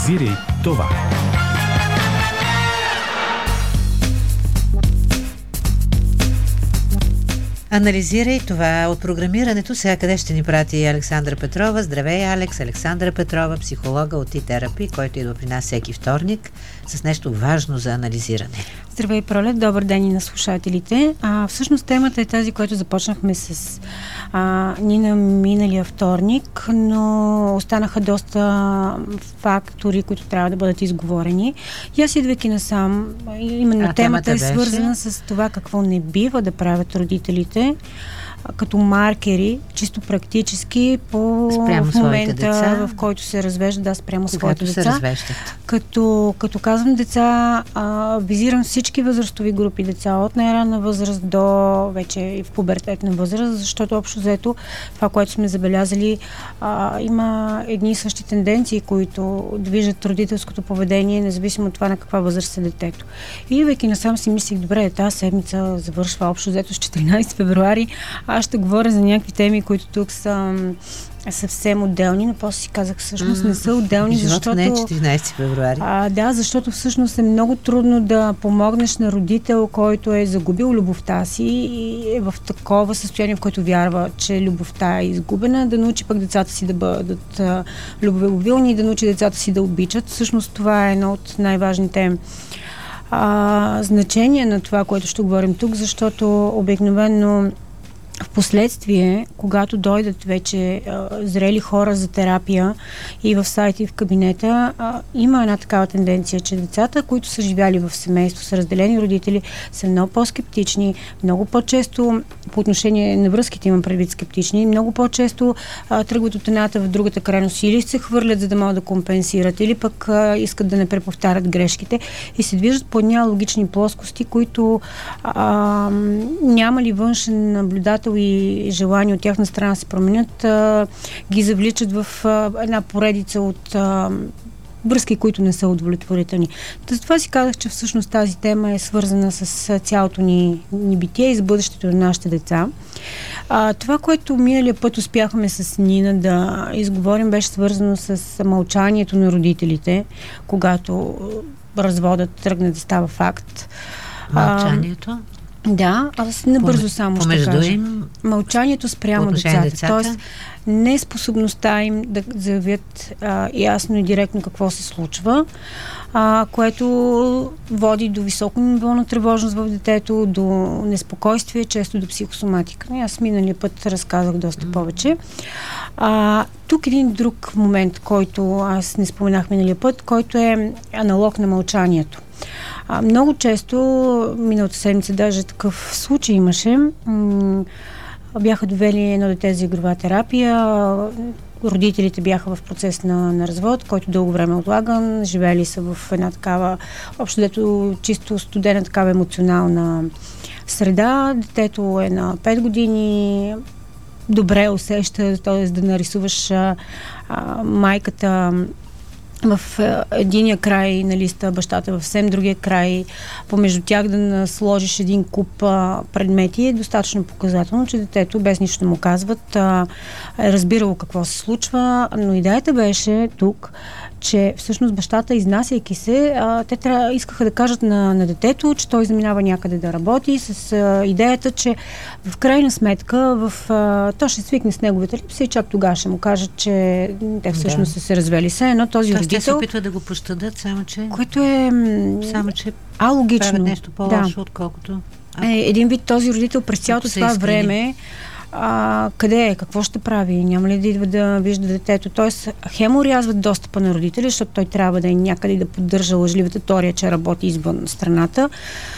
Анализирай това. Анализирай това от програмирането. Сега къде ще ни прати Александра Петрова? Здравей, Алекс! Александра Петрова, психолога от T-Therapy, който идва при нас всеки вторник с нещо важно за анализиране. Здравей, Пролет! Добър ден и на слушателите. Всъщност темата е тази, която започнахме с Нина миналия вторник, но останаха доста фактори, които трябва да бъдат изговорени. И аз идвайки насам, именно темата е свързана с това какво не бива да правят родителите като маркери, чисто практически в момента, деца, в който се развеждат, спрямо своите деца. Като казвам деца, визирам всички възрастови групи деца, от най-ранна възраст до вече и в пубертетна възраст, защото общо взето това, което сме забелязали, има едни и същи тенденции, които движат родителското поведение, независимо от това на каква възраст е детето. И идвайки насам си мислих, добре, тази седмица завършва общо взето с 14 февруари, аз ще говоря за някакви теми, които тук са съвсем отделни, но после си казах, всъщност не са отделни, защото... не е 14 февруари. Да, защото всъщност е много трудно да помогнеш на родител, който е загубил любовта си и е в такова състояние, в което вярва, че любовта е изгубена, да научи пък децата си да бъдат любовилни и да научи децата си да обичат. Всъщност това е едно от най-важните значения на това, което ще говорим тук, защото обикновено в последствие, когато дойдат вече зрели хора за терапия и в сайта и в кабинета, има една такава тенденция, че децата, които са живяли в семейство с разделени родители, са много по-скептични, много по-често по отношение на връзките имам предвид скептични, много по-често тръгват от едната в другата крайност или се хвърлят, за да могат да компенсират, или пък искат да не преповтарят грешките и се движат по една логични плоскости, които няма ли външен наблюдател и желание от тяхна страна да се променят, ги завличат в една поредица от връзки, които не са удовлетворителни. Затова си казах, че всъщност тази тема е свързана с цялото ни битие и с бъдещето на нашите деца. Това, което миналия път успяхме с Нина да изговорим, беше свързано с мълчанието на родителите, когато разводът тръгне да става факт. Мълчанието? Да, аз набързо само ще кажа. Мълчанието спрямо децата. Тоест, неспособността им да заявят ясно и директно какво се случва, което води до високо ниво на тревожност в детето, до неспокойствие, често до психосоматика. Аз миналия път разказах доста повече. Тук един друг момент, който аз не споменах миналия път, който е аналог на мълчанието. Много често, миналата седмица даже такъв случай имаше, бяха довели едно дете за игрова терапия, родителите бяха в процес на развод, който дълго време е отлаган, живели са в една такава, общо дето чисто студена такава емоционална среда. Детето е на 5 години, добре усеща, т.е. да нарисуваш майката в единия край на листа, бащата в съвсем другия край, помежду тях да сложиш един куп предмети е достатъчно показателно, че детето, без нищо да му казват, е разбирало какво се случва, но идеята беше тук, че всъщност бащата, изнасяйки се, те искаха да кажат на детето, че той заминава някъде да работи с идеята, че в крайна сметка то ще свикне с неговите липси и чак тогава ще му кажат, че те всъщност са се развели се, но този родител... Те се опитват да го пощадат, само че... Което е... Само че алогично. Правят нещо по-лошо, отколкото... Един вид този родител през цялото това време къде е, какво ще прави, няма ли да идва да вижда детето. Тоест, хем урязват достъпа на родители, защото той трябва да е някъде и да поддържа лъжливата теория, че работи извън страната.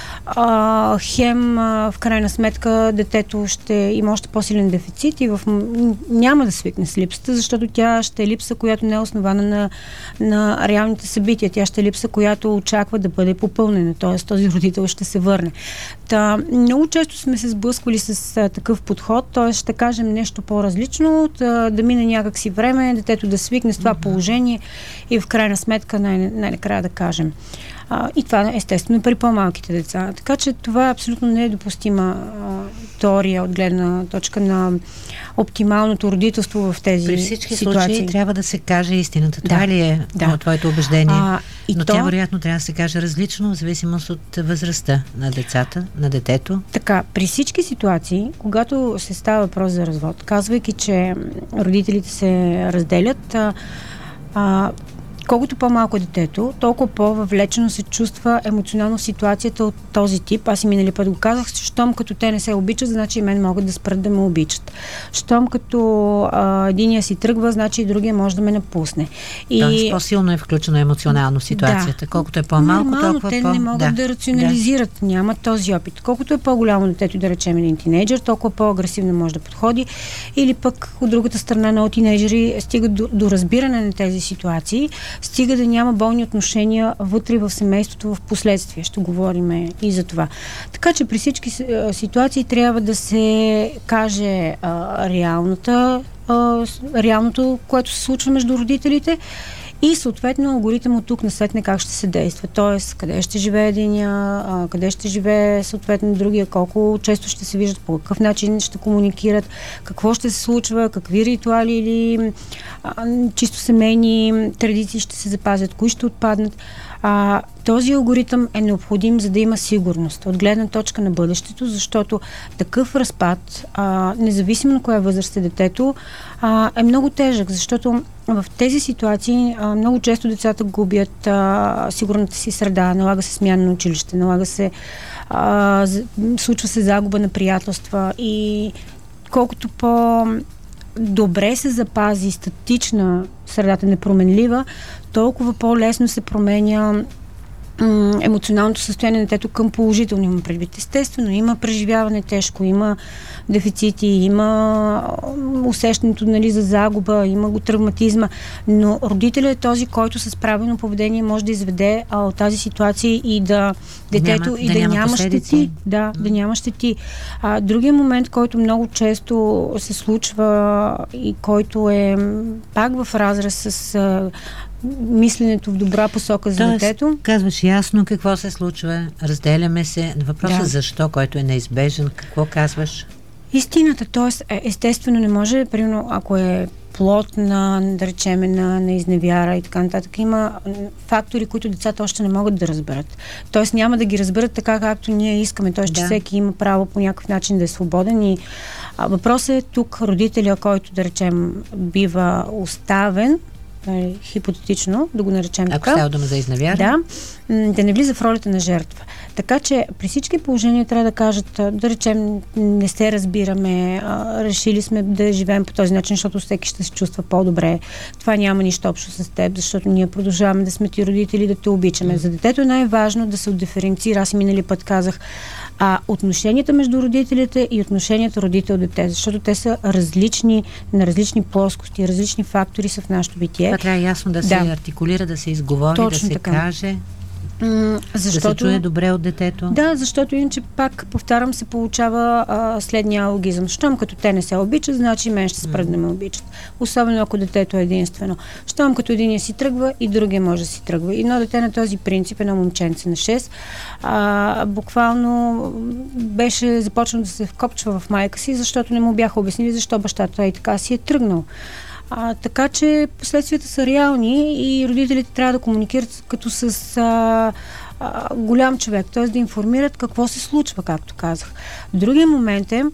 Хем, в крайна сметка, детето ще има още по-силен дефицит и няма да свикне с липсата, защото тя ще е липса, която не е основана на реалните събития. Тя ще е липса, която очаква да бъде попълнена, т.е. този родител ще се върне. Много често сме се сблъсквали с такъв подход, т.е. ще кажем нещо по-различно, да мине някакси време, детето да свикне с това положение и в крайна сметка най-накрая да кажем. И това естествено при по-малките деца. Така че това е абсолютно недопустима теория от гледна точка на оптималното родителство в тези ситуации. При всички случаи трябва да се каже истината. Това ли е твоето убеждение? Но тя вероятно трябва да се каже различно, в зависимост от възрастта на децата, на детето. Така, при всички ситуации, когато се става въпрос за развод, казвайки, че родителите се разделят, колкото по-малко е детето, толкова по-въвлечено се чувства емоционално в ситуацията от този тип. Аз и минали път го казах, щом като те не се обичат, значи и мен могат да спрат да ме обичат. Щом като единия си тръгва, значи и другия може да ме напусне. Тоест по-силно е включено емоционално в ситуацията. Колкото е по-малко, толкова те не могат да рационализират. Нямат този опит. Колкото е по-голямо детето, да речем един тинейджър, толкова по-агресивно може да подходи. Или пък от другата страна много тинейджери стигат до разбиране на тези ситуации, стига да няма болни отношения вътре в семейството в последствие. Ще говорим и за това. Така че при всички ситуации трябва да се каже реалното, което се случва между родителите и съответно алгоритъм от тук насетне как ще се действа. Тоест, къде ще живее единия, къде ще живее съответно другия, колко често ще се виждат, по какъв начин ще комуникират, какво ще се случва, какви ритуали или чисто семейни традиции ще се запазят, кои ще отпаднат. Този алгоритъм е необходим, за да има сигурност от гледна точка на бъдещето, защото такъв разпад, независимо на коя възраст е детето, е много тежък, защото в тези ситуации много често децата губят сигурната си среда, налага се смяна на училище, случва се загуба на приятелства и колкото по-добре се запази статична средата, непроменлива, толкова по-лесно се променя емоционалното състояние на детето към положително, има предвид. Естествено, има преживяване тежко, има дефицити, има усещането, за загуба, има го травматизма, но родителят е този, който с правилно поведение може да изведе от тази ситуация и да детето да няма щети. Да няма щети. Другия момент, който много често се случва и който е пак в разрез с мисленето в добра посока за детето. Казваш ясно какво се случва, разделяме се. Въпросът защо, който е неизбежен, какво казваш? Истината, т.е. естествено не може, примерно, ако е плод на, да речем, на изневяра и така нататък, има фактори, които децата още не могат да разберат. Тоест няма да ги разберат така, както ние искаме. Тоест, че всеки има право по някакъв начин да е свободен и въпросът е тук родителя, който, да речем, бива оставен, хипотетично, да го наречем така. Ако става дума за изневяра. Да не влиза в ролята на жертва. Така че при всички положения трябва да кажат, да речем, не се разбираме, решили сме да живеем по този начин, защото всеки ще се чувства по-добре. Това няма нищо общо с теб, защото ние продължаваме да сме ти родители, да те обичаме. За детето е най-важно да се отдиференцира. Аз и минали път казах, отношенията между родителите и отношенията родител-дете, защото те са различни, на различни плоскости, различни фактори са в нашето битие. Това трябва ясно да се артикулира, да се изговори, точно да се каже. Защото, да се чуе добре от детето. Да, защото иначе пак, повтарям, се получава следния алогизъм. Щом като те не се обичат, значи мен ще спрат да ме обичат. Особено ако детето е единствено. Щом като единия си тръгва и другия може да си тръгва. Едно дете на този принцип, едно момченце на 6, буквално беше започнал да се вкопчва в майка си, защото не му бяха обяснили защо бащата и така си е тръгнал. Така че последствията са реални и родителите трябва да комуникират като с голям човек, т.е. да информират какво се случва, както казах. Другия момент е,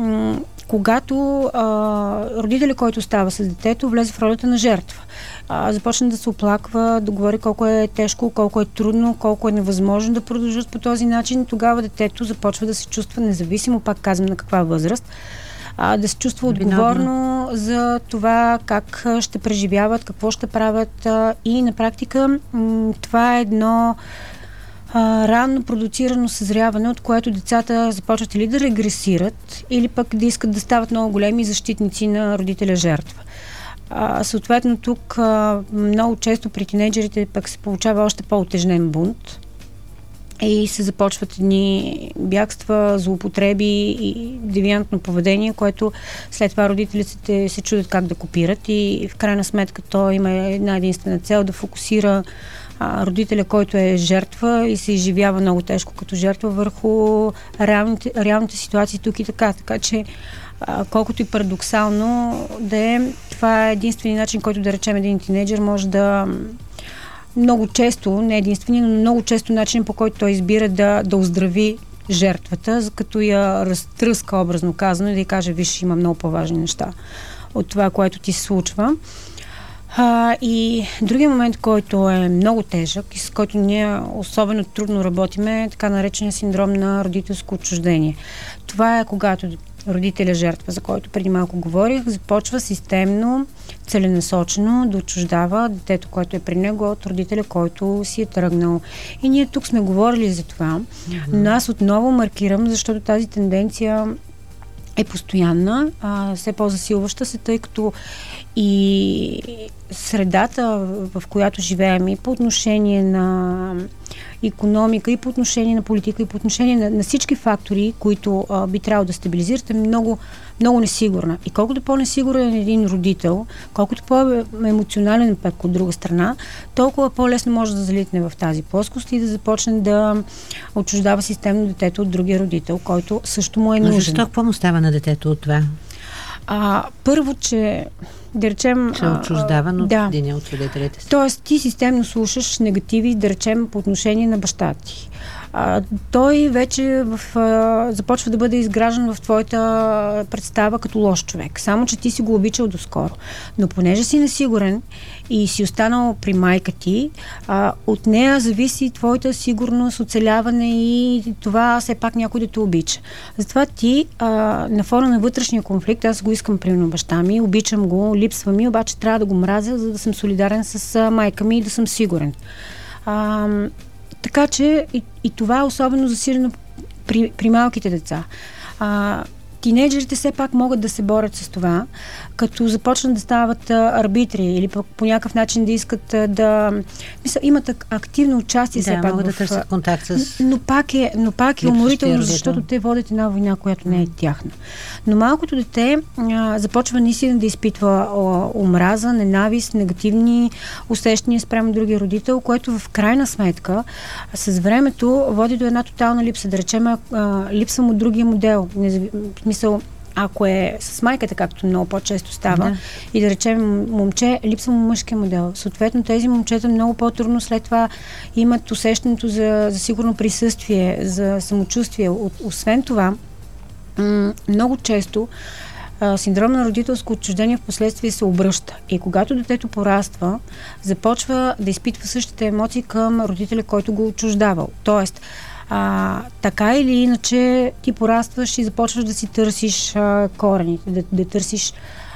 когато родителят, който става с детето, влезе в ролята на жертва. Започна да се оплаква, да говори колко е тежко, колко е трудно, колко е невъзможно да продължат по този начин, тогава детето започва да се чувства независимо, пак казвам на каква възраст, да се чувства отговорно за това как ще преживяват, какво ще правят и на практика това е едно ранно продуцирано съзряване, от което децата започват или да регресират, или пък да искат да стават много големи защитници на родителя жертва. Съответно тук много често при тинейджерите пък се получава още по-утежнен бунт и се започват едни бягства, злоупотреби и девиантно поведение, което след това родителите се чудят как да копират и в крайна сметка то има една единствена цел да фокусира родителя, който е жертва и се изживява много тежко като жертва върху реалните ситуации тук и така. Така че колкото и парадоксално да е, това е единствения начин, който да речем един тинейджър може да много често, не единствения, но много често начин, по който той избира да оздрави жертвата, като я разтръска, образно казано, и да й каже, виж, има много по-важни неща от това, което ти се случва. И другия момент, който е много тежък и с който ние особено трудно работиме, е така наречения синдром на родителско отчуждение. Това е когато родителя жертва, за който преди малко говорих, започва системно, целенасочено да отчуждава детето, което е при него, от родителя, който си е тръгнал. И ние тук сме говорили за това, но аз отново маркирам, защото тази тенденция е постоянна, все по-засилваща се, тъй като и средата, в която живеем, и по отношение на икономика, и по отношение на политика, и по отношение на всички фактори, които би трябвало да стабилизират, е много, много несигурна. И колкото по-несигурен е един родител, колкото по-емоционален пък от друга страна, толкова по-лесно може да залитне в тази плоскост и да започне да отчуждава системно детето от другия родител, който също му е нужен. Защо какво му става на детето от това? Първо, че да речем... Че е отчуждаван от един от родителите си. Тоест, ти системно слушаш негативи, да речем, по отношение на баща ти. Той вече започва да бъде изграждан в твоята представа като лош човек. Само, че ти си го обичал доскоро. Но понеже си несигурен и си останал при майка ти, от нея зависи твоята сигурност, оцеляване и това все пак някой да те обича. Затова ти на фона на вътрешния конфликт, аз го искам примерно баща ми, обичам го, липсва ми, обаче трябва да го мразя, за да съм солидарен с майка ми и да съм сигурен. Така че и това е особено засилено при малките деца. Тинейджерите все пак могат да се борят с това, като започнат да стават арбитри или по някакъв начин да искат имат активно участие все пак могат да търсят контакт с... Но пак е уморително, защото те водят една война, която не е тяхна. Но малкото дете започва наистина да изпитва омраза, ненавист, негативни усещания спрямо другия родител, което в крайна сметка с времето води до една тотална липса. Да речем, липса му другия модел. Ако е с майката, както много по-често става, и да речем момче, липсва му мъжкия модел. Съответно, тези момчета много по-трудно след това имат усещането за сигурно присъствие, за самочувствие. Освен това, много често синдром на родителско отчуждение в последствие се обръща. И когато детето пораства, започва да изпитва същите емоции към родителя, който го отчуждавал. Тоест, така или иначе ти порастваш и започваш да си търсиш корените, да търсиш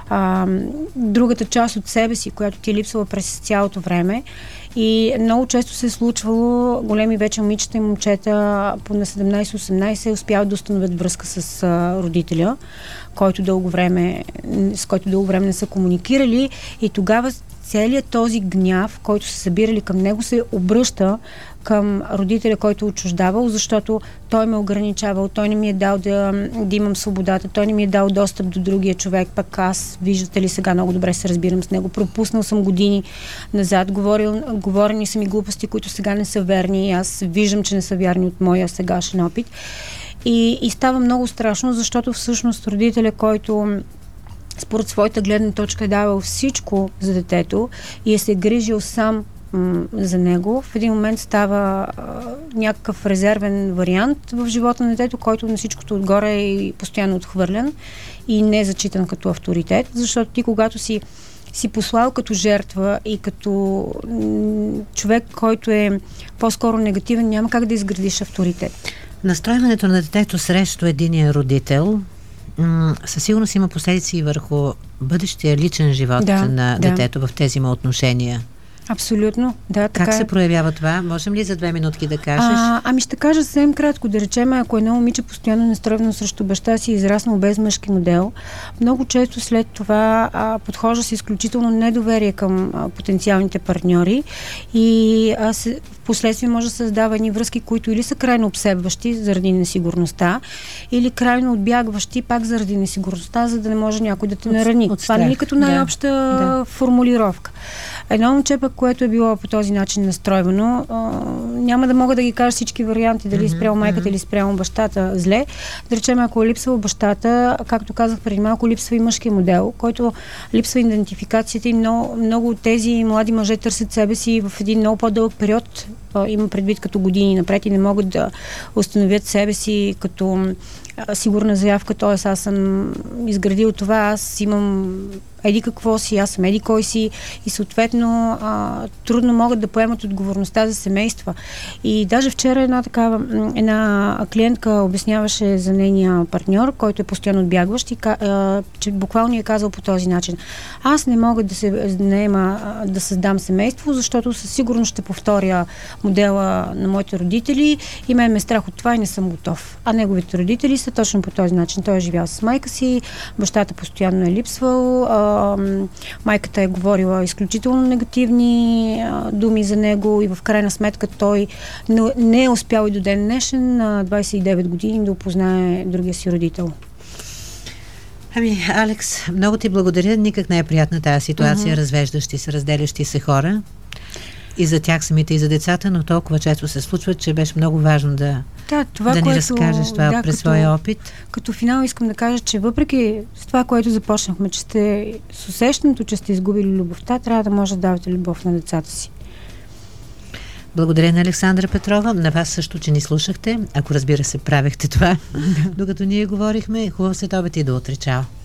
другата част от себе си, която ти е липсвала през цялото време. И много често се е случвало големи вече момичета и момчета по на 17-18 успяват да установят връзка с родителя, с който дълго време не са комуникирали, и тогава целият този гняв, който са събирали към него, се обръща към родителя, който е отчуждавал, защото той ме ограничавал, той не ми е дал да имам свободата, той не ми е дал достъп до другия човек, пък аз, виждате ли, сега много добре се разбирам с него, пропуснал съм години назад, говорени са ми глупости, които сега не са верни, аз виждам, че не са вярни от моя сегашен опит. И става много страшно, защото всъщност родителя, който според своята гледна точка е давал всичко за детето и е се грижил сам за него, в един момент става някакъв резервен вариант в живота на детето, който на всичкото отгоре е постоянно отхвърлен и не е зачитан като авторитет, защото ти, когато си послал като жертва и като човек, който е по-скоро негативен, няма как да изградиш авторитет. Настройването на детето срещу единия родител със сигурност има последици и върху бъдещия личен живот на детето в тези му отношения. Абсолютно, да. Как се проявява това? Можем ли за 2 минутки да кажеш? Ще кажа съвсем кратко. Да речем, ако едно момиче постоянно настроено срещу баща си, израснал без мъжки модел, много често след това подхожда с изключително недоверие към потенциалните партньори и в последствие може да създава едни връзки, които или са крайно обсебващи заради несигурността, или крайно отбягващи пак заради несигурността, за да не може някой да те нарани. Това не е като най-обща формулировка. Едно момче пък, което е било по този начин настройвано. Няма да мога да ги кажа всички варианти, дали спрямо майката или спрямо бащата зле. Да речем, ако липсва бащата, както казах преди малко, липсва и мъжкия модел, който липсва идентификацията и много от тези млади мъже търсят себе си в един много по-дълъг период, има предвид като години напред и не могат да установят себе си като сигурна заявка, т.е. аз съм изградил това, аз имам еди какво си, аз съм еди кой си и съответно трудно могат да поемат отговорността за семейства. И даже вчера една клиентка обясняваше за нейния партньор, който е постоянно отбягващ и че буквално е казал по този начин: аз не мога да се наема да създам семейство, защото със сигурност ще повторя модела на моите родители и мен ме страх от това и не съм готов. А неговите родители са точно по този начин. Той е живял с майка си, бащата постоянно е липсвал, майката е говорила изключително негативни думи за него и в крайна сметка той не е успял и до ден днешен на 29 години да опознае другия си родител. Алекс, много ти благодаря. Никак не е приятна тази ситуация, развеждащи се, разделящи се хора. И за тях самите, и за децата, но толкова често се случва, че беше много важно да ни разкажеш това през своя опит. Като финал искам да кажа, че въпреки с това, което започнахме, че сте с усещането, че сте изгубили любовта, трябва да може да давате любов на децата си. Благодаря на Александра Петрова, на вас също, че ни слушахте. Ако разбира се, правехте това, докато ние говорихме. Хубав следобед и до утре. Чао!